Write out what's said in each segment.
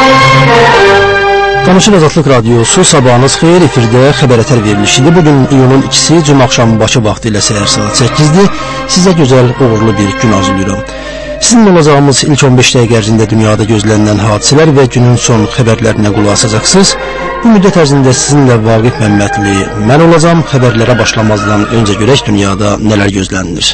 Danışıq Azadlıq Radiosu, sabahınız xeyir, efirdə xəbər ətər verilişidir. Bugün iyunun 2-si, cümə axşamı başı vaxtı ilə səhər saat 8-dir. Sizə gözəl, uğurlu bir gün arzulayıram. Sizinlə olacağımız ilk 15 dəqiqə ərzində dünyada gözlənilən hadisələr və günün son xəbərlərinə qulaq asacaqsınız. Bu müddət ərzində sizinlə Vaqif Məmmədli mən olacağım. Xəbərlərə başlamazdan öncə görək dünyada nələr gözlənilir.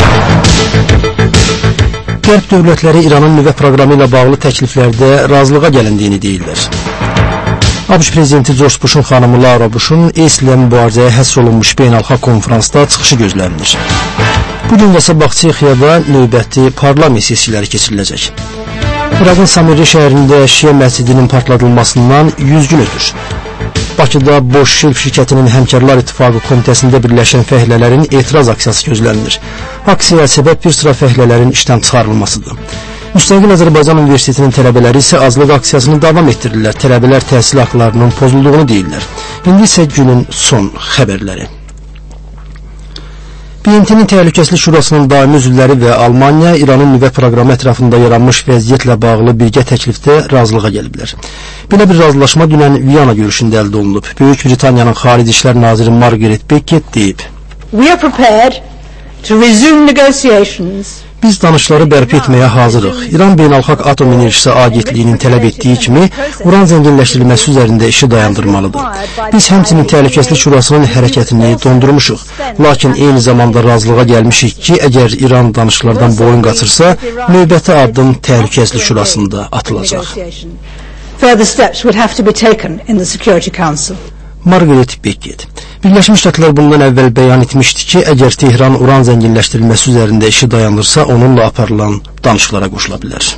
Qərb dövlətləri İranın nüvə proqramı ilə bağlı təkliflərdə razılığa gəlindiyini deyirlər. ABŞ prezidenti George Bush'un xanımı Laura Bush'un İslə mübarizəyə həsr olunmuş beynəlxalq konferansda çıxışı gözlənilir. Bugün də Sabah Çexiyada növbəti parlament sessiyaları keçiriləcək. İraqın Samiri şəhərində Şiə məscidinin partladılmasından 100 gün ötür. Bakıda Boş Şelf şirkətinin Həmkarlar İttifaqı komitəsində birləşən fəhlələrin etiraz aksiyası gözlənilir. Aksiyaya səbəb bir sıra fəhlələrin işdən çıxarılmasıdır. Müstəqil Azərbaycan Universitetinin tələbələri isə azlıq aksiyasını davam etdirirlər. Tələbələr təhsil haqlarının pozulduğunu deyirlər. İndi isə günün son xəbərləri. BMT-nin Təhlükəsizlik Şurasının daimi üzvləri və Almaniya İranın nüvə proqramı ətrafında yaranmış vəziyyətlə bağlı birgə təklifdə razılığa gəliblər. Belə bir razılaşma dünən Viyana görüşündə əldə olunub. Böyük Britaniyanın Xarici İşlər Naziri Margaret Beckett deyib: "We are prepared to resume negotiations." Biz danışıqları bərpa etməyə hazırıq. İran Beynəlxalq Atom Enerjisi Agentliyinin tələb etdiyi kimi uran zənginləşdirilməsi üzərində işi dayandırmalıdır. Biz həmçinin Təhlükəsizlik Şurasının hərəkətini dondurmuşuq. Lakin eyni zamanda razılığa gəlmişik ki, əgər İran danışıqlardan boyun qaçırsa, növbəti addım Təhlükəsizlik Şurasında atılacaq. Further steps would have to be taken in the Security Council. Margaret Beckett. Birləşmiş Ştatlar bundan əvvəl bəyan etmişdi ki, əgər Tehran uran zənginləşdirilməsi üzərində işi dayanırsa, onunla aparılan danışıqlara qoşula bilər.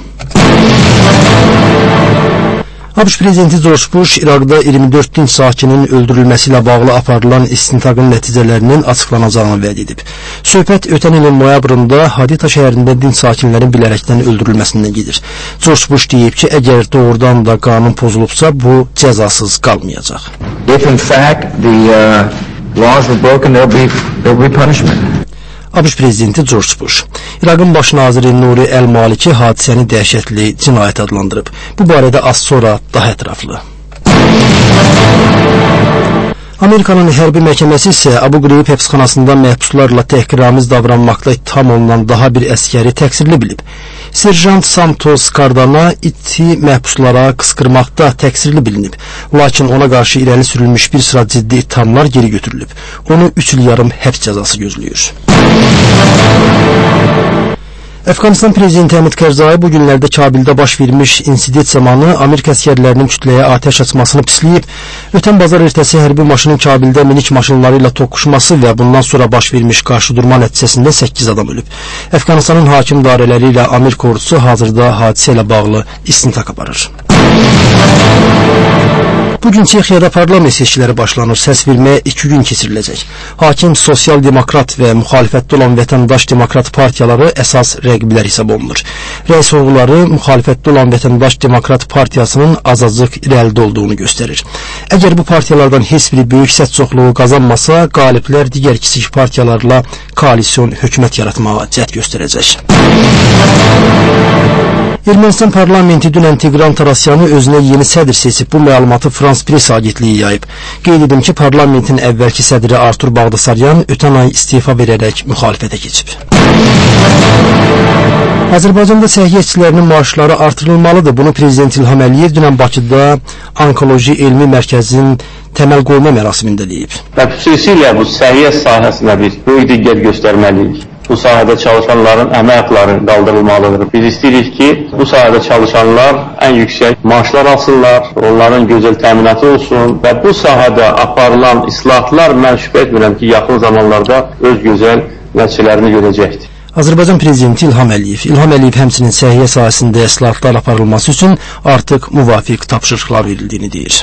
ABŞ prezidenti George Bush İraqda 24 dinc sakinin öldürülməsi ilə bağlı aparılan istintaqın nəticələrinin açıqlanacağını vəd edib. Söhbət ötən ilin noyabrında Haditha şəhərində dinc sakinlərin bilərəkdən öldürülməsindən gedir. George Bush deyib ki, əgər doğrudan da qanun pozulubsa, bu cəzasız qalmayacaq. If in fact the laws were broken, there'll be punishment. ABŞ prezidenti George Bush. İraqın baş naziri Nuri Əl-Maliki hadisəni dəhşətli cinayət adlandırıb. Bu barədə az sonra daha ətraflı. Amerikanın hərbi məhkəməsi isə Abu Qreyb həbsxanasında məhbuslarla təhqiramiz davranmaqda ittiham olunan daha bir əskəri təqsirli bilib. Serjant Santos Cardana iti məhbuslara qısqırmaqda təqsirli bilinib. Lakin ona qarşı irəli sürülmüş bir sıra ciddi ittihamlar geri götürülüb. Onu 3 il yarım həbs cəzası gözləyir. Əfqanistan prezidenti Həmid Karzai bu günlərdə Kabildə baş vermiş insident zamanı Amerika əsgərlərinin kütləyə atəş açmasını pisləyib. Ötən bazar ertəsi hərbi maşının Kabildə minik maşınları ilə toqquşması və bundan sonra baş vermiş qarşıdurma nəticəsində 8 adam ölüb. Əfqanistanın hakim dairələri ilə Amerika ordusu hazırda hadisə ilə bağlı istintaq aparır. Bugün Çexiyada parlament seçkiləri başlanır. Səs verməyə 2 gün keçiriləcək. Hakim sosial-demokrat və müxalifətdə olan vətəndaş demokrat partiyaları əsas rəqiblər hesab olunur. Rəy sorğuları müxalifətdə olan vətəndaş demokrat partiyasının azacıq irəlidə olduğunu göstərir. Əgər bu partiyalardan heç biri böyük səs çoxluğu qazanmasa, qaliblər digər kiçik partiyalarla koalisyon hökumət yaratmağa cəhd göstərəcək. Ermənistan parlamenti dünən Tigran Tarasyanı özünə yeni sədr seçib. Bu məlumatı Frans Press agentliyi yayıb. Qeyd edim ki, parlamentin əvvəlki sədri Artur Bağdasaryan ötən ay istifa verərək müxalifətə keçib. Azərbaycanda səhiyyə işçilərinin maaşları artırılmalıdır. Bunu Prezident İlham Əliyev dünən Bakıda Onkoloji Elmi Mərkəzinin təməl qoyma mərasimində deyib. Və xüsusilə bu səhiyyə sahəsinə biz böyük diqqət göstərməliyik. Bu sahədə çalışanların əmək haqları qaldırılmalıdır. Biz istəyirik ki, bu sahədə çalışanlar ən yüksək maaşlar alsınlar, onların gözəl təminatı olsun və bu sahədə aparılan islahatlar mən şübhə etmirəm ki, yaxın zamanlarda öz gözəl nəticələrini görəcəkdir. Azərbaycan prezidenti İlham Əliyev həmçinin səhiyyə sahəsində islahatlar aparılması üçün artıq müvafiq tapşırıqlar verildiyini deyir.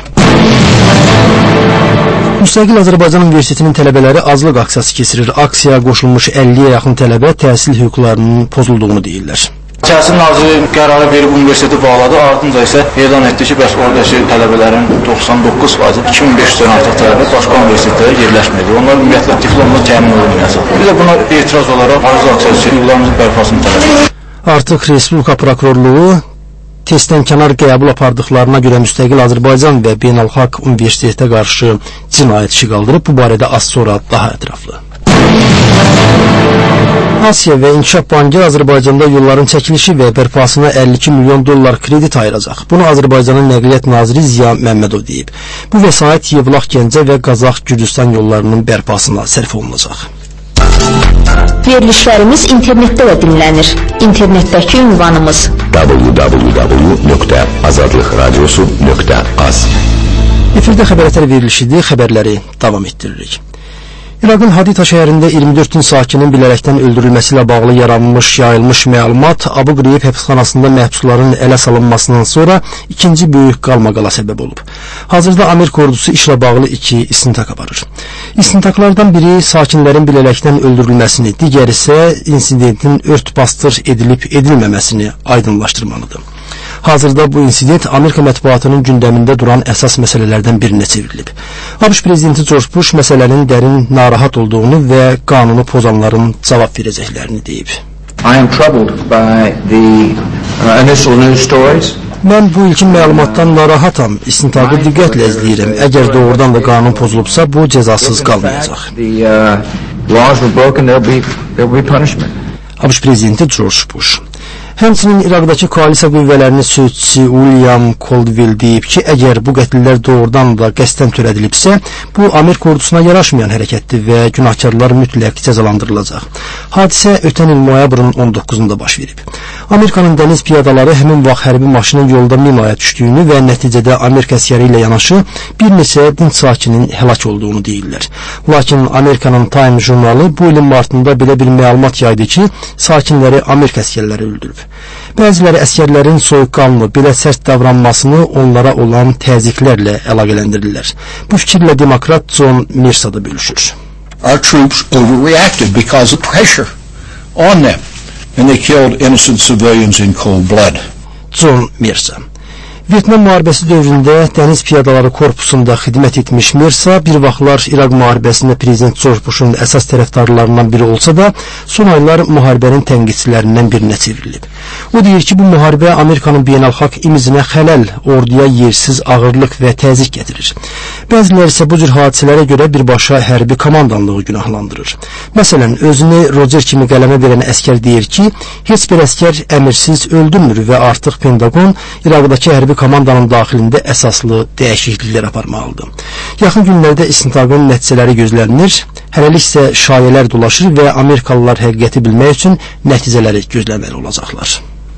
Müstəqil Azərbaycan Universitetinin tələbələri azlıq aksiyası keçirir. Aksiyaya qoşulmuş 50-yə yaxın tələbə təhsil hüquqlarının pozulduğunu deyirlər. Təhsil Naziri qərarı verib universiteti bağladı, ardınca isə elan etdi ki, bəs oradakı tələbələrin 99%, 2500-dən artıq tələbə başqa universitetlərə yerləşməyəcək. Onlar ümumiyyətlə diplomla təmin olunmayacaq. Biz də buna etiraz olaraq azlıq aksiyası hüquqlarımızın bərpasını tələb edirik. Artıq Respublika Prokurorluğu testdən kənar qəbul apardıqlarına görə müstəqil Azərbaycan və Beynəlxalq Universitetə qarşı cinayət işi qaldırıb. Bu barədə az sonra daha ətraflı. Asiya və İnkişaf Bankı Azərbaycanda yolların çəkilişi və bərpasına 52 milyon dollar kredit ayıracaq. Bunu Azərbaycanın Nəqliyyat Naziri Ziya Məmmədov deyib. Bu vəsait Yevlax Gəncə və Qazax-Gürcüstan yollarının bərpasına sərf olunacaq. Verilişlərimiz internetdə də dinlənir. İnternetdəki ünvanımız www.azadlıqradiosu.az. Efirdə xəbərlər verilişidir, xəbərləri davam etdiririk. İraqın Hadita şəhərində 24 din sakinin bilərəkdən öldürülməsi ilə bağlı yayılmış məlumat Abu Qreyb həbsxanasında məhbusların ələ salınmasından sonra ikinci böyük qalmaqala səbəb olub. Hazırda Amerika ordusu işlə bağlı 2 istintaq aparır. İstintaqlardan biri sakinlərin bilərəkdən öldürülməsini, digəri isə insidentin ört-bastır edilib-edilməməsini aydınlaşdırmalıdır. Hazırda bu insident Amerika mətbuatının gündəmində duran əsas məsələlərdən birinə çevrilib. ABŞ prezidenti George Bush məsələnin dərin narahat olduğunu və qanunu pozanların cavab verəcəklərini deyib. I am troubled by the initial news stories. Mən bu ilkin məlumatdan narahatam, istintaqı diqqətlə izləyirəm. Əgər doğrudan da qanun pozulubsa, bu cəzasız qalmayacaq. ABŞ prezidenti George Bush. Həmçinin İraqdakı koalisiya qüvvələrinin sözçüsü William Caldwell deyib ki, əgər bu qətllər doğrudan da qəsdən törədilibsə, bu Amerika ordusuna yaraşmayan hərəkətdir və günahkarlar mütləq cəzalandırılacaq. Hadisə ötən il noyabrın 19-da baş verib. Amerikanın dəniz piyadaları həmin vaxt hərbi maşının yolda minaya düşdüyünü və nəticədə Amerika əsgəri ilə yanaşı bir neçə dinc sakinin həlak olduğunu deyirlər. Lakin Amerikanın Time jurnalı bu ilin martında belə bir məlumat yaydı ki, sakinləri Amerika əsgərləri öldürüb. Bəziləri əsgərlərin soyuqqanlı, belə sərt davranmasını onlara olan təzyiqlərlə əlaqələndirirlər. Bu fikirlə demokrat John Mercer da bölüşür. Our troops overreacted because of pressure on them and they killed innocent civilians in cold blood. John Mercer. Vyetnam müharibəsi dövründə Dəniz Piyadaları Korpusunda xidmət etmiş Mercer bir vaxtlar İraq müharibəsində prezident George Bush'un əsas tərəfdarlarından biri olsa da, son aylar müharibənin tənqidçilərindən birinə çevrilib. O deyir ki, bu müharibə Amerikanın beynəlxalq imicinə xələl, orduya yersiz ağırlıq və təzyiq gətirir. Bəziləri isə bu cür hadisələrə görə birbaşa hərbi komandanlığı günahlandırır. Məsələn, özünü Roger kimi qələmə verən əskər deyir ki, heç bir əskər əmirsiz öldürmür və artıq Pentagon İraqdakı hərbi komandanın daxilində əsaslı dəyişikliklər aparmalıdır. Yaxın günlərdə istintaqın nəticələri gözlənilir, hələlik isə şayələr dolaşır və Amerikalılar həqiqəti bilmək üçün nəticələri gözləməli olacaqlar.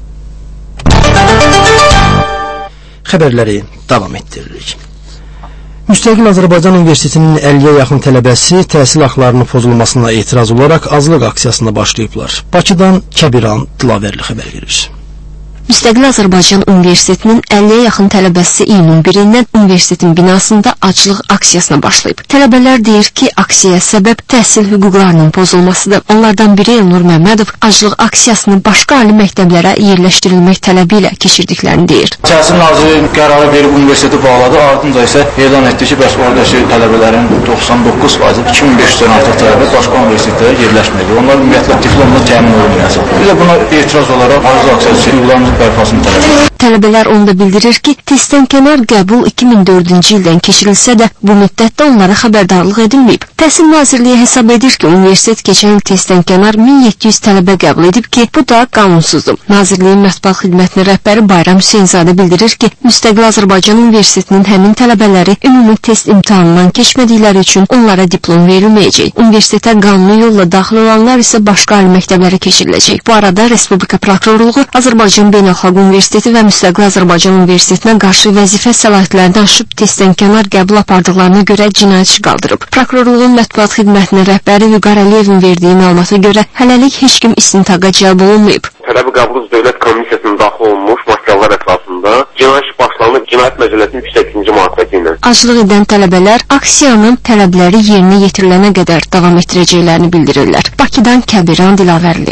Xəbərləri davam etdiririk. Müstəqil Azərbaycan Universitetinin 50-yə yaxın tələbəsi təhsil haqlarının pozulmasına etiraz olaraq azlıq aksiyasına başlayıblar. Bakıdan Kəbiran Dilavərli xəbər verir. Müstəqil Azərbaycan Universitetinin 50-yə yaxın tələbəsi iyunun 1-dən universitetin binasında aclıq aksiyasına başlayıb. Tələbələr deyir ki, aksiyaya səbəb təhsil hüquqlarının pozulmasıdır. Onlardan biri Elnur Məmmədov aclıq aksiyasını başqa ali məktəblərə yerləşdirilmək tələbi ilə keçirdiklərini deyir. Təhsil Naziri qərarı verib universiteti bağladı, ardınca isə elan etdi ki, bəs oradakı tələbələrin 99%, 2500-dən artıq tələbə başqa universitetlərə yerləşmədi. Onlar ümumiyyətlə diplomla təmin olunmayacaq. Bir də buna etiraz olaraq aclıq aksiyası hüquqlarının bərpasını tələb edir. Tələbələr onda bildirir ki, testdən kənar qəbul 2004-cü ildən keçirilsə də bu müddətdə onlara xəbərdarlıq edilməyib. Təhsil Nazirliyi hesab edir ki, universitet keçən il testdən kənar 1700 tələbə qəbul edib ki, bu da qanunsuzdur. Nazirliyin mətbuat xidmətinin rəhbəri Bayram Hüseynzadə bildirir ki, Müstəqil Azərbaycan Universitetinin həmin tələbələri ümumi test imtahanından keçmədikləri üçün onlara diplom verilməyəcək. Universitetə qanuni yolla daxil olanlar isə başqa ali məktəblərə keçiriləcək. Bu arada Respublika Prokurorluğu Azərbaycan Beynəlxalq Universiteti və Müstəqil Azərbaycan Universitetinə qarşı vəzifə səlahiyyətlərini aşıb testdən kənar qəbul apardıqlarına görə cinayət işi qaldırıb. Prokurorluğun mətbuat xidmətinin rəhbəri Vüqar Əliyevin verdiyi məlumata görə hələlik heç kim istintaqa cəlb olunmayıb. Tələbi qəbul dövlət komissiyasına daxil olunmuş materiallar əsasında cinayət işi başlanıb Cinayət Məcəlləsinin 108-ci maddəsi ilə. Aclıq edən tələbələr aksiyanın tələbləri yerinə yetirilənə qədər davam etdirəcəklərini bildirirlər. Bakıdan Kəbiran Dilavərli.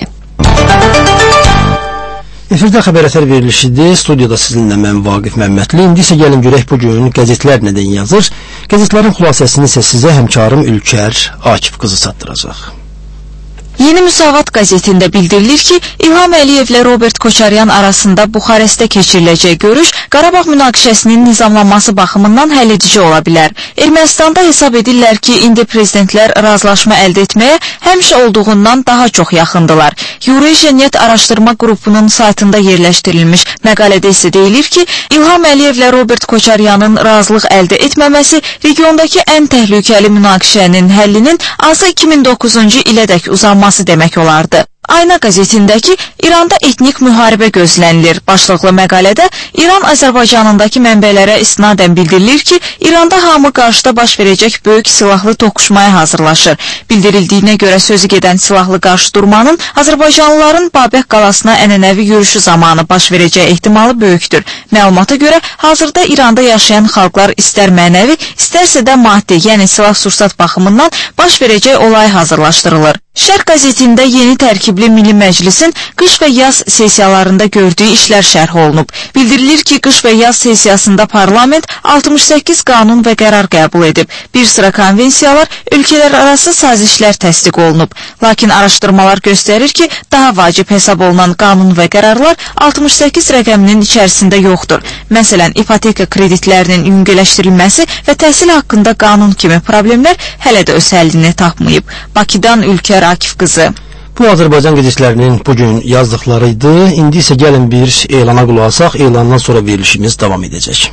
Efirdə xəbərlər verilişidir. Studiyada sizinlə mən Vaqif Məmmədli. İndi isə gəlin görək bu gün qəzetlər nədən yazır. Qəzetlərin xülasəsini isə sizə həmkarım Ülkər Akif qızı çatdıracaq. Yeni Müsavat qəzetində bildirilir ki, İlham Əliyevlə Robert Koçaryan arasında Buxarestdə keçiriləcək görüş Qarabağ münaqişəsinin nizamlanması baxımından həlledici ola bilər. Ermənistanda hesab edirlər ki, indi prezidentlər razılaşma əldə etməyə həmişə olduğundan daha çox yaxındılar. Eurasianiyet araşdırma qrupunun saytında yerləşdirilmiş məqalədə isə deyilir ki, İlham Əliyevlə Robert Koçaryanın razılıq əldə etməməsi regiondakı ən təhlükəli münaqişənin həllinin azı 2009-cu ilədək uzanması demək olardı. Ayna qəzetindəki İranda etnik müharibə gözlənilir başlıqlı məqalədə İran Azərbaycanındakı mənbələrə isnadən bildirilir ki, İranda hamı qarşıda baş verəcək böyük silahlı toqquşmaya hazırlaşır. Bildirildiyinə görə sözü gedən silahlı qarşıdurmanın Azərbaycanlıların Babək qalasına ənənəvi yürüşü zamanı baş verəcəyi ehtimalı böyükdür. Məlumata görə hazırda İranda yaşayan xalqlar istər mənəvi, istərsə də maddi, yəni silah-sursat baxımından baş verəcək olay hazırlaşdırılır. Şərq qəzetində yeni tərkibli Milli Məclisin qış və yaz sessiyalarında gördüyü işlər şərh olunub. Bildirilir ki, qış və yaz sessiyasında parlament 68 qanun və qərar qəbul edib. Bir sıra konvensiyalar, ölkələr arası sazişlər təsdiq olunub. Lakin araşdırmalar göstərir ki, daha vacib hesab olunan qanun və qərarlar 68 rəqəminin içərisində yoxdur. Məsələn, ipoteka kreditlərinin ümumləşdirilməsi və təhsil haqqında qanun kimi problemlər hələ də öz həllini tapmayıb. Bakıdan Ülkər Akif qızı. Bu Azərbaycan qəzetlərinin bugün yazdıqları idi. İndi isə gəlin bir elana qulaq asaq. Elandan sonra verilişimiz davam edəcək.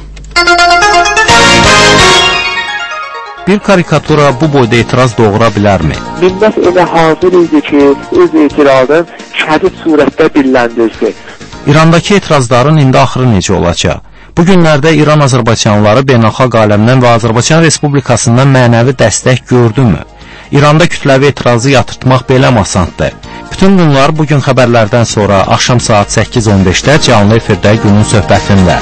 Bir karikatura bu boyda etiraz doğura bilərmi? Millət elə hazır idi ki, öz etirazın şədid surətdə dilləndirsin. İrandakı etirazların indi axırı necə olacaq? Bu günlərdə İran Azərbaycanlıları beynəlxalq aləmdən və Azərbaycan Respublikasından mənəvi dəstək gördümü? İranda kütləvi etirazı yatırtmaq belə asandır. Bütün bunlar bugün xəbərlərdən sonra axşam saat 8:15-də canlı efirdə günün söhbətində.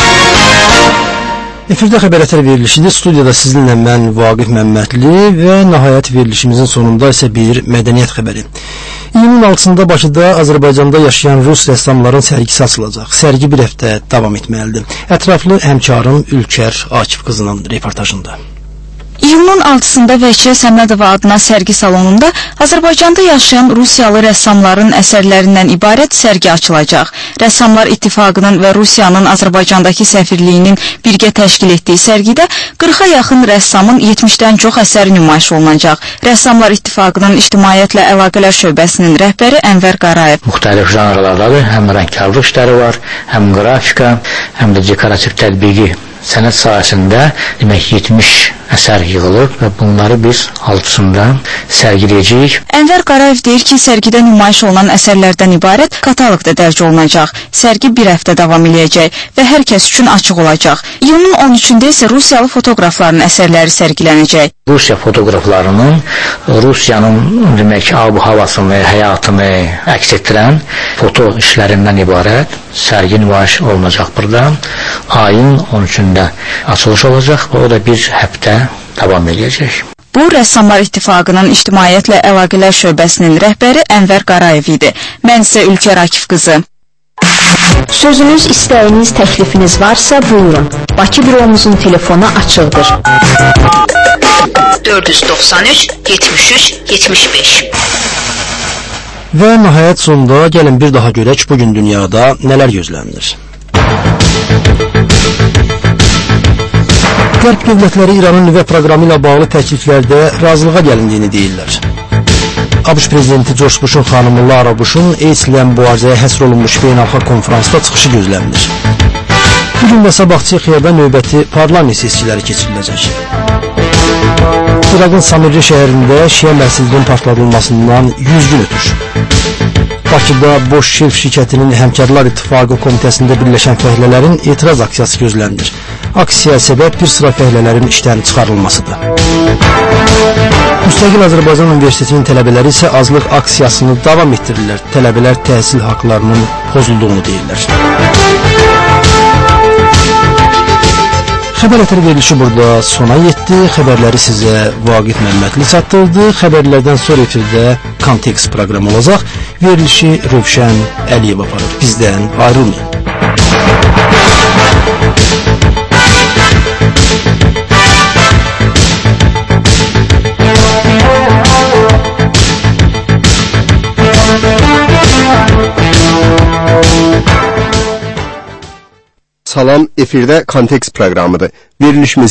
Efirdə xəbərətər verilişidir. Studiyada sizinlə mən Vaqif Məmmədli və nəhayət verilişimizin sonunda isə bir mədəniyyət xəbəri. İyunun 6-sında Bakıda Azərbaycanda yaşayan rus rəssamların sərgisi açılacaq. Sərgi bir həftə davam etməlidir. Ətraflı həmkarım Ülkər Akif qızının reportajında. İyunun 6-sında Vəhşiyə Səmədova adına sərgi salonunda Azərbaycanda yaşayan Rusiyalı rəssamların əsərlərindən ibarət sərgi açılacaq. Rəssamlar İttifaqının və Rusiyanın Azərbaycandakı səfirliyinin birgə təşkil etdiyi sərgidə 40-a yaxın rəssamın 70-dən çox əsəri nümayiş olunacaq. Rəssamlar İttifaqının İctimaiyyətlə Əlaqələr şöbəsinin rəhbəri Ənvər Qarayev. Müxtəlif janrlardadır, həm rəngkarlıq işləri var, həm qrafika, həm də dekorativ tətbiqi sənət sahəsində demək 70 əsər yığılıb və bunları biz alçısında sərgiləyəcəyik. Ənvər Qarayev deyir ki, sərgidə nümayiş olunan əsərlərdən ibarət kataloq da dərc olunacaq. Sərgi bir həftə davam eləyəcək və hər kəs üçün açıq olacaq. İyunun 13-də isə Rusiyalı fotoqrafların əsərləri sərgilənəcək. Rusiya fotoqraflarının Rusiyanın demək ab-havasını, həyatını əks etdirən foto işlərindən ibarət sərgi nümayiş olunacaq burada. Ayın 13-də açılış olacaq və o da bir həftə davam edəcək. Bu, Rəssamlar İttifaqının İctimaiyyətlə Əlaqələr şöbəsinin rəhbəri Ənvər Qarayev idi. Mən isə Ülkər Akif qızı. Sözünüz, istəyiniz, təklifiniz varsa buyurun. Bakı büromuzun telefonu açıqdır. 493 73 75. Və nəhayət sonunda gəlin bir daha görək bugün dünyada nələr gözlənilir. Qərb dövlətləri İranın nüvə proqramı ilə bağlı təkliflərdə razılığa gəlindiyini deyirlər. ABŞ prezidenti George Bush'un xanımı Laura Bush'un AIDS-lə mübarizəyə həsr olunmuş beynəlxalq konferansda çıxışı gözlənilir. Bugün və sabah Çexiyada növbəti parlament seçkiləri keçiriləcək. İraqın Samirli şəhərində Şiə məscidinin partladılmasından 100 gün ötür. Bakıda Boş Şerif şirkətinin Həmkarlar İttifaqı komitəsində birləşən fəhlələrin etiraz aksiyası gözlənilir. Aksiya səbəb bir sıra fəhlələrin işdən çıxarılmasıdır. Müstəqil Azərbaycan Universitetinin tələbələri isə azlıq aksiyasını davam etdirirlər. Tələbələr təhsil haqlarının pozulduğunu deyirlər. Xəbərətər verilişi burada sona yetdi. Xəbərləri sizə Vaqif Məmmədli çatdırdı. Xəbərlərdən sonra efirdə Kontekst proqramı olacaq. Verilişi Rövşən Əliyev aparır. Bizdən ayrılmayın. Salam, efirdə Kontekst proqramıdır. Verilişimiz